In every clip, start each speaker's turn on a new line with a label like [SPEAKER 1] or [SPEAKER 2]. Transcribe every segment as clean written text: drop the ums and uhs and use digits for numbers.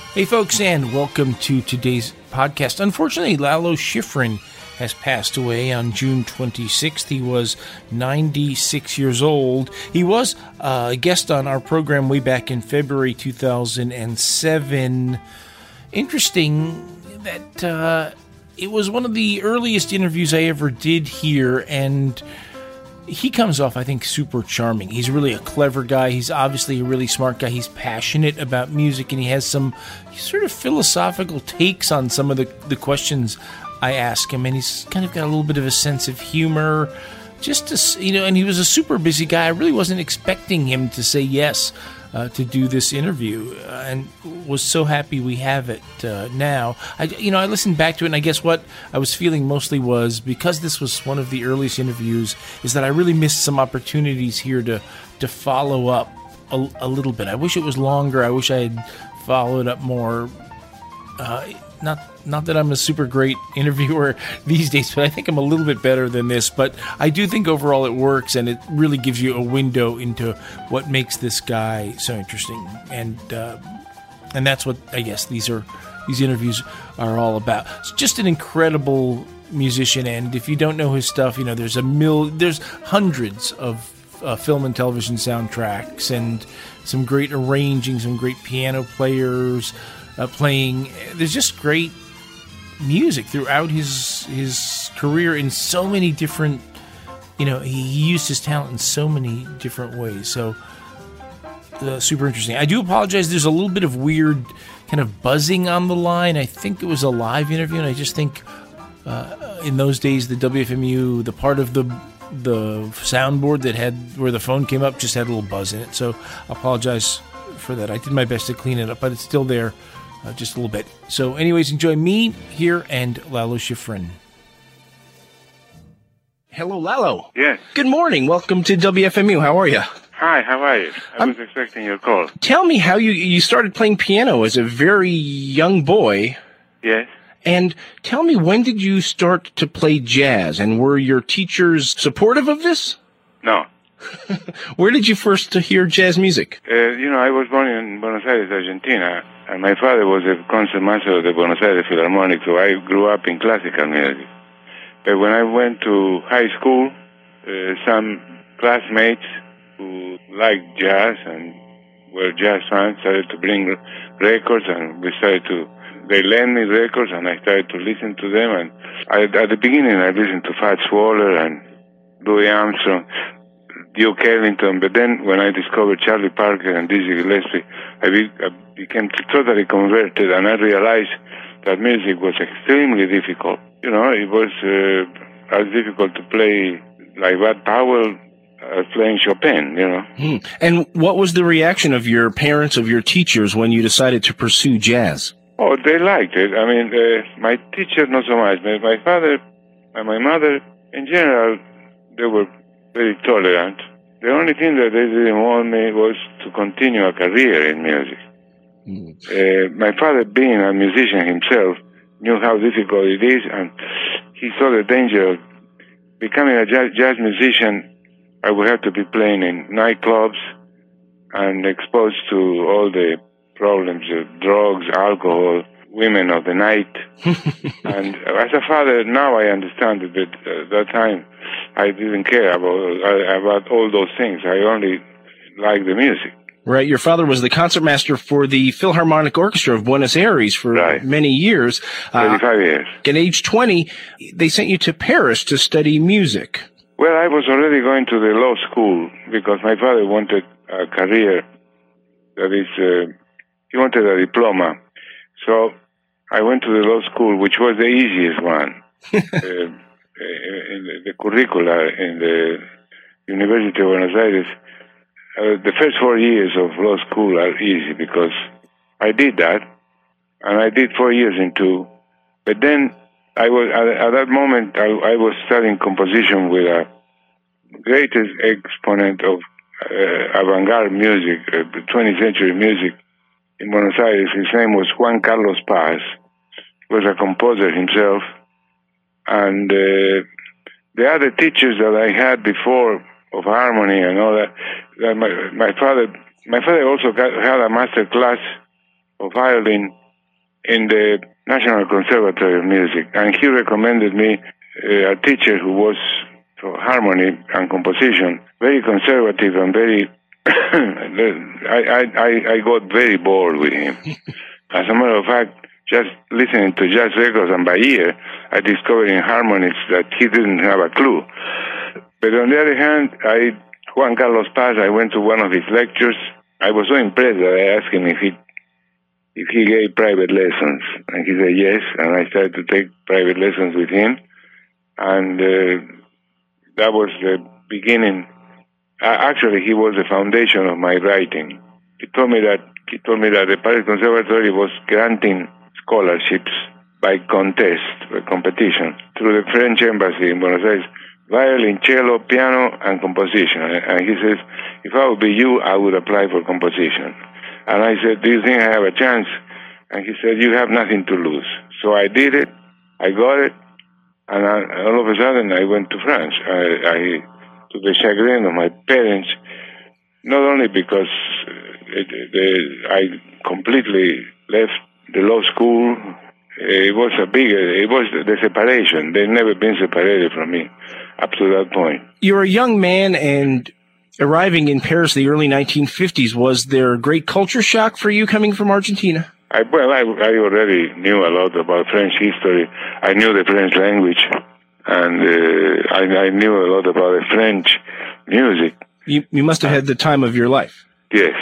[SPEAKER 1] Hey folks, and welcome to today's podcast. Unfortunately, Lalo Schifrin has passed away on June 26th. He was 96 years old. He was a guest on our program way back in February 2007. Interesting that it was one of the earliest interviews I ever did here, and he comes off, I think, super charming. He's really a clever guy. He's obviously a really smart guy. He's passionate about music, and he has some sort of philosophical takes on some of the questions I ask him, and he's kind of got a little bit of a sense of humor. Just to, and he was a super busy guy. I really wasn't expecting him to say yes to do this interview, and was so happy we have it now. I listened back to it, and I guess what I was feeling mostly was, because this was one of the earliest interviews, is that I really missed some opportunities here to follow up a little bit. I wish it was longer. I wish I had followed up more. Not that I'm a super great interviewer these days, but I think I'm a little bit better than this. But I do think overall it works, and it really gives you a window into what makes this guy so interesting. And that's what I guess these interviews are all about. It's just an incredible musician, and if you don't know his stuff, there's hundreds of film and television soundtracks, and some great arranging, some great piano players playing. There's just great music throughout his career in so many different, he used his talent in so many different ways. So super interesting. I do apologize. There's a little bit of weird kind of buzzing on the line. I think it was a live interview, and I just think in those days the WFMU, the part of the soundboard that had where the phone came up just had a little buzz in it. So I apologize for that. I did my best to clean it up, but it's still there. Just a little bit. So anyways, enjoy me here and Lalo Schifrin. Hello, Lalo.
[SPEAKER 2] Yes.
[SPEAKER 1] Good morning. Welcome to WFMU. How are you?
[SPEAKER 2] Hi, how are you? I was expecting your call.
[SPEAKER 1] Tell me how you started playing piano as a very young boy.
[SPEAKER 2] Yes.
[SPEAKER 1] And tell me, when did you start to play jazz? And were your teachers supportive of this?
[SPEAKER 2] No.
[SPEAKER 1] Where did you first hear jazz music?
[SPEAKER 2] I was born in Buenos Aires, Argentina, and my father was a concertmaster of the Buenos Aires Philharmonic, so I grew up in classical music. But when I went to high school, some classmates who liked jazz and were jazz fans started to bring records, and they lent me records, and I started to listen to them. And at the beginning, I listened to Fats Waller and Louis Armstrong, Duke Ellington, but then when I discovered Charlie Parker and Dizzy Gillespie, I became totally converted, and I realized that music was extremely difficult. It was as difficult to play like Bud Powell as playing Chopin,
[SPEAKER 1] And what was the reaction of your parents, of your teachers, when you decided to pursue jazz?
[SPEAKER 2] Oh, they liked it. I mean, my teacher, not so much, but my father and my mother, in general, they were very tolerant. The only thing that they didn't want me was to continue a career in music. My father, being a musician himself, knew how difficult it is, and he saw the danger of becoming a jazz musician. I would have to be playing in nightclubs and exposed to all the problems of drugs, alcohol, women of the night. And as a father, now I understand it, but at that time I didn't care about all those things. I only liked the music.
[SPEAKER 1] Right. Your father was the concertmaster for the Philharmonic Orchestra of Buenos Aires for many years.
[SPEAKER 2] 35 years.
[SPEAKER 1] At age 20, they sent you to Paris to study music.
[SPEAKER 2] Well, I was already going to the law school because my father wanted a career that is, he wanted a diploma. So I went to the law school, which was the easiest one. In the curricula in the University of Buenos Aires, the first 4 years of law school are easy because I did that, and I did 4 years in two. But then I was at that moment I was studying composition with a greatest exponent of avant-garde music, 20th century music in Buenos Aires. His name was Juan Carlos Paz. He was a composer himself. And the other teachers that I had before of harmony and all that my father also had a master class of violin in the National Conservatory of Music, and he recommended me a teacher who was for harmony and composition, very conservative and very. I got very bored with him. As a matter of fact, just listening to jazz records and by ear, I discovered in harmonies that he didn't have a clue. But on the other hand, Juan Carlos Paz, I went to one of his lectures. I was so impressed that I asked him if he gave private lessons, and he said yes, and I started to take private lessons with him, and that was the beginning. Actually, he was the foundation of my writing. He told me that the Paris Conservatory was granting scholarships by contest, by competition, through the French embassy in Buenos Aires, violin, cello, piano, and composition. And he says, if I would be you, I would apply for composition. And I said, do you think I have a chance? And he said, you have nothing to lose. So I did it, I got it, and all of a sudden I went to France. To the chagrin of my parents, not only because I completely left the law school, it was the separation. They've never been separated from me up to that point.
[SPEAKER 1] You're a young man and arriving in Paris in the early 1950s. Was there a great culture shock for you coming from Argentina?
[SPEAKER 2] I already knew a lot about French history. I knew the French language. And I knew a lot about the French music.
[SPEAKER 1] You must have had the time of your life.
[SPEAKER 2] Yes.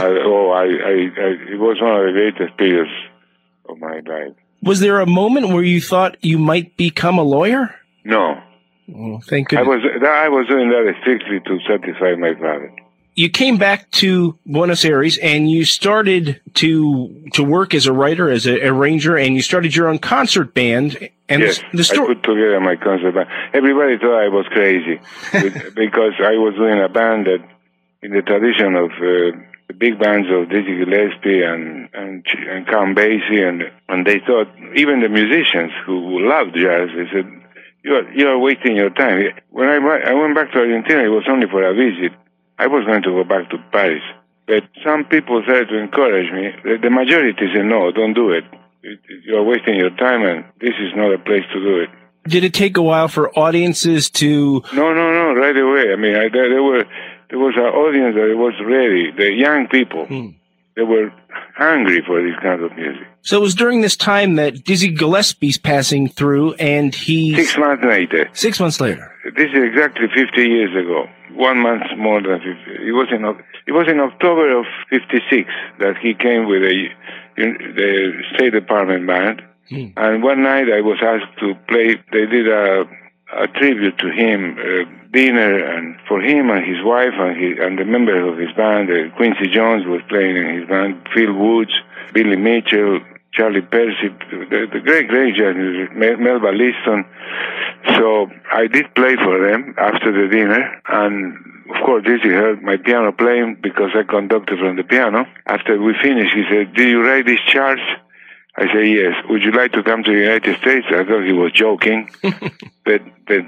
[SPEAKER 2] It was one of the greatest periods of my life.
[SPEAKER 1] Was there a moment where you thought you might become a lawyer?
[SPEAKER 2] No.
[SPEAKER 1] Oh, thank goodness.
[SPEAKER 2] I was doing that strictly to satisfy my father.
[SPEAKER 1] You came back to Buenos Aires and you started to work as a writer, as an arranger, and you started your own concert band. And
[SPEAKER 2] yes, I put together my concert band. Everybody thought I was crazy because I was doing a band that, in the tradition of the big bands of Dizzy Gillespie and Count Basie, and they thought, even the musicians who loved jazz, they said, you are wasting your time. When I went back to Argentina, it was only for a visit. I was going to go back to Paris. But some people started to encourage me. The majority said, no, don't do it. You are wasting your time, and this is not a place to do it.
[SPEAKER 1] Did it take a while for audiences to...
[SPEAKER 2] No, right away. I mean, there was an audience that was ready. The young people, they were hungry for this kind of music.
[SPEAKER 1] So it was during this time that Dizzy Gillespie's passing through, and he...
[SPEAKER 2] 6 months later.
[SPEAKER 1] 6 months later.
[SPEAKER 2] This is exactly 50 years ago. 1 month more than 50. It was in October of 56 that he came with the State Department band. And one night I was asked to play. They did a tribute to him, dinner, and for him and his wife and the members of his band. Quincy Jones was playing in his band. Phil Woods, Billy Mitchell, Charlie Percy, the great jazz musicians, Melba Liston. So I did play for them after the dinner, and of course Dizzy heard my piano playing because I conducted from the piano. After we finished, he said, "Did you write these charts?" I said, "Yes. Would you like to come to the United States?" I thought he was joking, but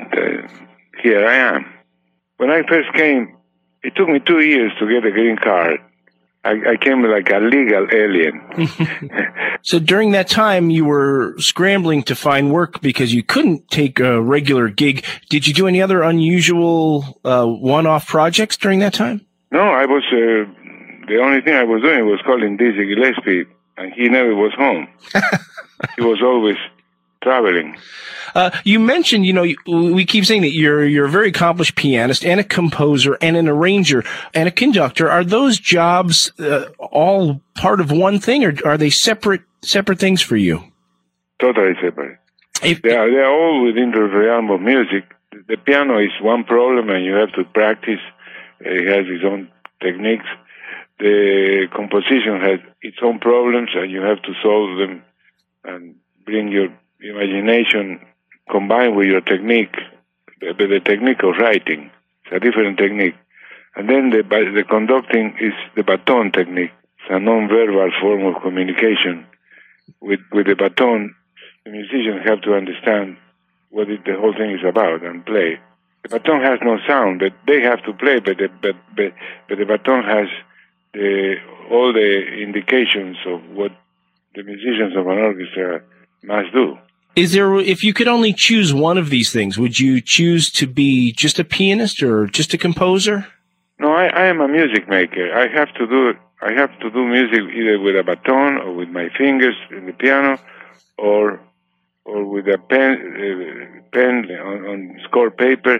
[SPEAKER 2] here I am. When I first came, it took me 2 years to get a green card. I came like a legal alien.
[SPEAKER 1] So during that time, you were scrambling to find work because you couldn't take a regular gig. Did you do any other unusual one-off projects during that time?
[SPEAKER 2] No, I was the only thing I was doing was calling Dizzy Gillespie, and he never was home. He was always traveling.
[SPEAKER 1] You mentioned, we keep saying that you're a very accomplished pianist and a composer and an arranger and a conductor. Are those jobs all part of one thing, or are they separate things for you?
[SPEAKER 2] Totally separate. They are all within the realm of music. The piano is one problem, and you have to practice. It has its own techniques. The composition has its own problems, and you have to solve them and bring your imagination combined with your technique, the technique of writing. It's a different technique. And then the conducting is the baton technique. It's a non-verbal form of communication. With the baton, the musicians have to understand what the whole thing is about and play. The baton has no sound, but they have to play, but the baton has all the indications of what the musicians of an orchestra must do.
[SPEAKER 1] Is there, if you could only choose one of these things, would you choose to be just a pianist or just a composer?
[SPEAKER 2] No, I am a music maker. I have to do music either with a baton or with my fingers in the piano, or with a pen on score paper.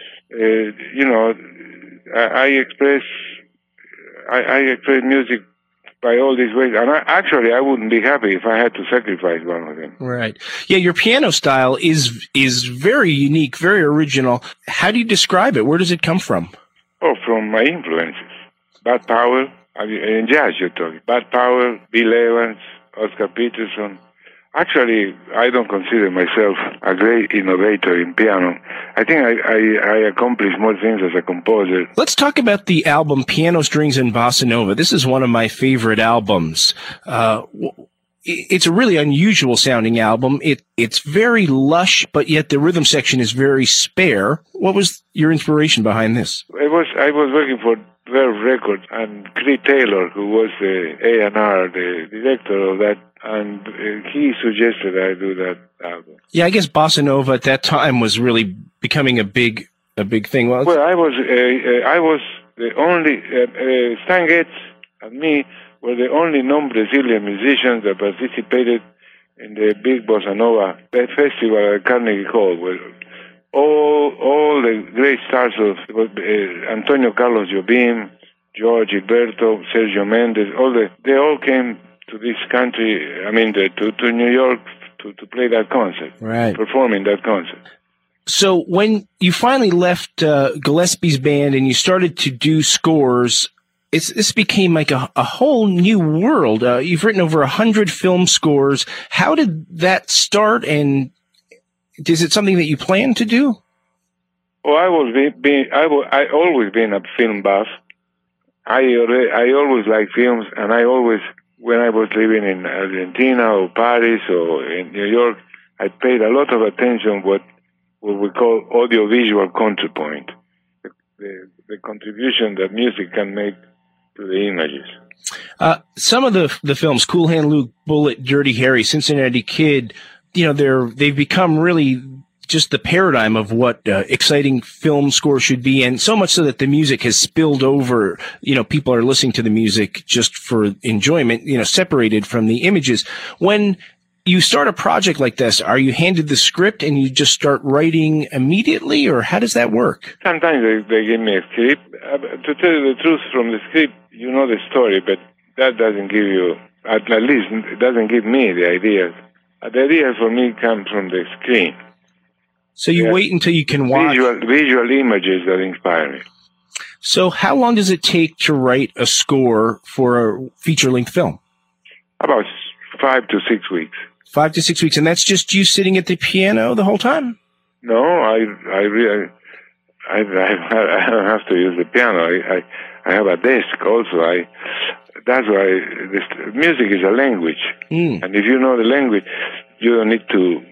[SPEAKER 2] I express music by all these ways, and I wouldn't be happy if I had to sacrifice one of them.
[SPEAKER 1] Right. Yeah, your piano style is very unique, very original. How do you describe it? Where does it come from?
[SPEAKER 2] Oh, from my influences. Bud Powell, in jazz you're talking. Bud Powell, Bill Evans, Oscar Peterson. Actually, I don't consider myself a great innovator in piano. I think I accomplish more things as a composer.
[SPEAKER 1] Let's talk about the album Piano Strings and Bossa Nova. This is one of my favorite albums. It's a really unusual sounding album. It's very lush, but yet the rhythm section is very spare. What was your inspiration behind this?
[SPEAKER 2] I was working for Verve Records, and Creed Taylor, who was the A&R, the director of that, and he suggested I do that album.
[SPEAKER 1] Yeah, I guess Bossa Nova at that time was really becoming a big thing.
[SPEAKER 2] Well, I was the only Stan Getz and me were the only non-Brazilian musicians that participated in the big Bossa Nova festival at Carnegie Hall, where all the great stars of Antonio Carlos Jobim, George Gilberto, Sergio Mendes, they all came to this country, to New York to play that concert,
[SPEAKER 1] right,
[SPEAKER 2] perform in that concert.
[SPEAKER 1] So when you finally left Gillespie's band and you started to do scores, this became like a whole new world. You've written over 100 film scores. How did that start, and is it something that you plan to do?
[SPEAKER 2] Well, I always been a film buff. I always liked films, and when I was living in Argentina or Paris or in New York, I paid a lot of attention what we call audiovisual counterpoint, the contribution that music can make to the images.
[SPEAKER 1] Some of the films, Cool Hand Luke, Bullet, Dirty Harry, Cincinnati Kid, they've become really just the paradigm of what exciting film score should be, and so much so that the music has spilled over. People are listening to the music just for enjoyment, separated from the images. When you start a project like this, are you handed the script and you just start writing immediately, or how does that work?
[SPEAKER 2] Sometimes they give me a script. To tell you the truth, from the script, you know the story, but that doesn't give you, at least it doesn't give me the ideas. The ideas for me come from the screen.
[SPEAKER 1] So you wait until you can watch
[SPEAKER 2] visual images that inspire me.
[SPEAKER 1] So how long does it take to write a score for a feature-length film? About
[SPEAKER 2] 5 to 6 weeks.
[SPEAKER 1] 5 to 6 weeks, and that's just you sitting at the piano the whole time?
[SPEAKER 2] No, I don't have to use the piano. I have a desk also. That's why music is a language, and if you know the language, you don't need to.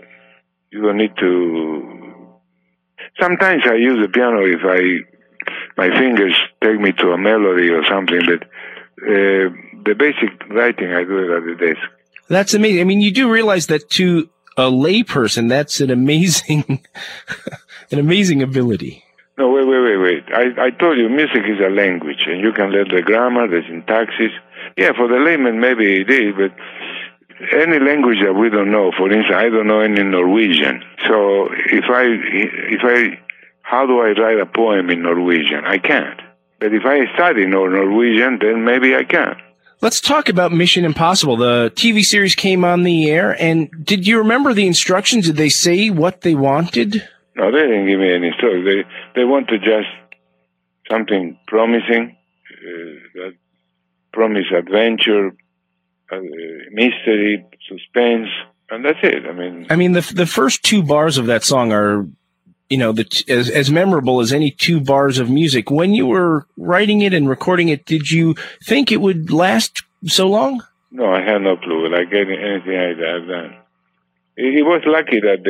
[SPEAKER 2] Sometimes I use the piano if my fingers take me to a melody or something, but the basic writing I do it at the desk.
[SPEAKER 1] That's amazing. I mean, you do realize that to a layperson, that's an amazing ability.
[SPEAKER 2] No, wait. I told you music is a language, and you can learn the grammar, the syntaxis. Yeah, for the layman maybe it is, but any language that we don't know, for instance, I don't know any Norwegian. So how do I write a poem in Norwegian? I can't. But if I study Norwegian, then maybe I can.
[SPEAKER 1] Let's talk about Mission Impossible. The TV series came on the air, and did you remember the instructions? Did they say what they wanted?
[SPEAKER 2] No, they didn't give me any instructions. They wanted just something promising, that promise adventure, mystery, suspense, and that's it. I mean,
[SPEAKER 1] the first two bars of that song are, as memorable as any two bars of music. When you were writing it and recording it, did you think it would last so long?
[SPEAKER 2] No, I had no clue. Like anything I've done, it was lucky that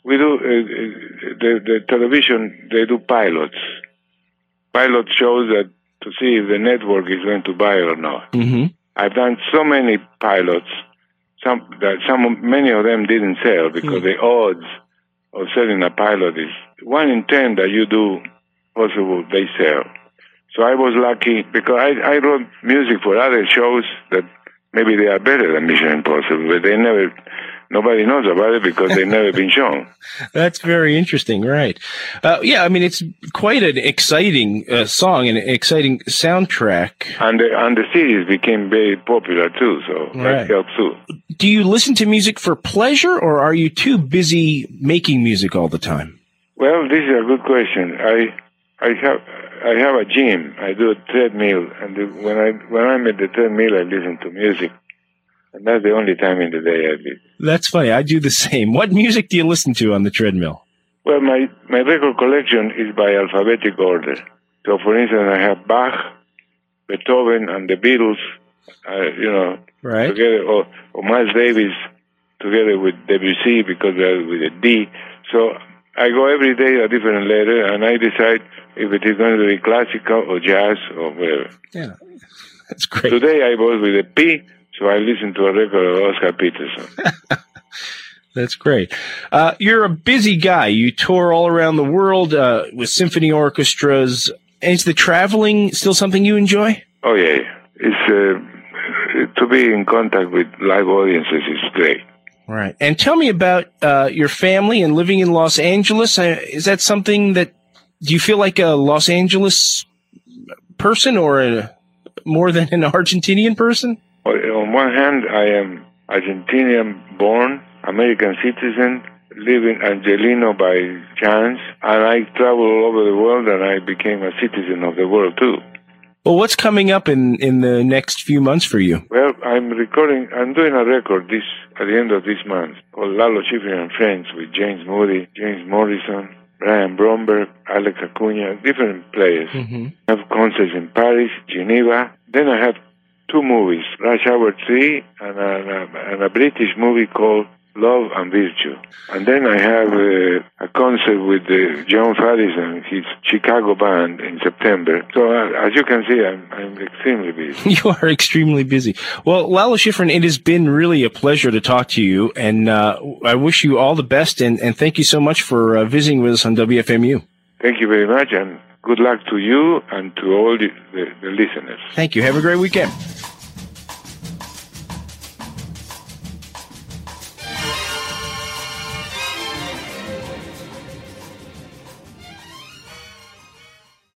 [SPEAKER 2] the television, they do pilots. Pilot shows that to see if the network is going to buy or not. Mm-hmm. I've done so many pilots, many of them didn't sell because the odds of selling a pilot is 1 in 10 that you do possible they sell. So I was lucky because I wrote music for other shows that maybe they are better than Mission Impossible, but nobody knows about it because they've never been shown.
[SPEAKER 1] That's very interesting, right? Yeah, I mean, it's quite an exciting song and an exciting soundtrack.
[SPEAKER 2] And the series became very popular too, so that helped too.
[SPEAKER 1] Do you listen to music for pleasure, or are you too busy making music all the time?
[SPEAKER 2] Well, this is a good question. I have a gym. I do a treadmill, and when I'm at the treadmill, I listen to music. And that's the only time in the day I do.
[SPEAKER 1] That's funny. I do the same. What music do you listen to on the treadmill?
[SPEAKER 2] Well, my record collection is by alphabetic order. So, for instance, I have Bach, Beethoven, and the Beatles,
[SPEAKER 1] right,
[SPEAKER 2] together, or Miles Davis together with Debussy because they're with a D. So I go every day a different letter, and I decide if it is going to be classical or jazz or whatever.
[SPEAKER 1] Yeah, that's great.
[SPEAKER 2] Today I was with a P. So I listened to a record of Oscar Peterson.
[SPEAKER 1] That's great. You're a busy guy. You tour all around the world with symphony orchestras. And is the traveling still something you enjoy?
[SPEAKER 2] Oh, yeah. It's to be in contact with live audiences is great.
[SPEAKER 1] Right. And tell me about your family and living in Los Angeles. Is that something that – do you feel like a Los Angeles person or more than an Argentinian person?
[SPEAKER 2] On one hand, I am Argentinian-born, American citizen, living Angelino by chance, and I travel all over the world, and I became a citizen of the world, too.
[SPEAKER 1] Well, what's coming up in the next few months for you?
[SPEAKER 2] Well, I'm doing a record at the end of this month called Lalo Schifrin and Friends with James Moody, James Morrison, Brian Bromberg, Alex Acuna, different players. Mm-hmm. I have concerts in Paris, Geneva. Then I have 2 movies, Rush Hour 3 and a British movie called Love and Virtue. And then I have a concert with John Faddis and his Chicago band in September. So as you can see, I'm extremely busy.
[SPEAKER 1] You are extremely busy. Well, Lalo Schifrin, it has been really a pleasure to talk to you, and I wish you all the best, and thank you so much for visiting with us on WFMU.
[SPEAKER 2] Thank you very much, and good luck to you and to all the listeners.
[SPEAKER 1] Thank you. Have a great weekend.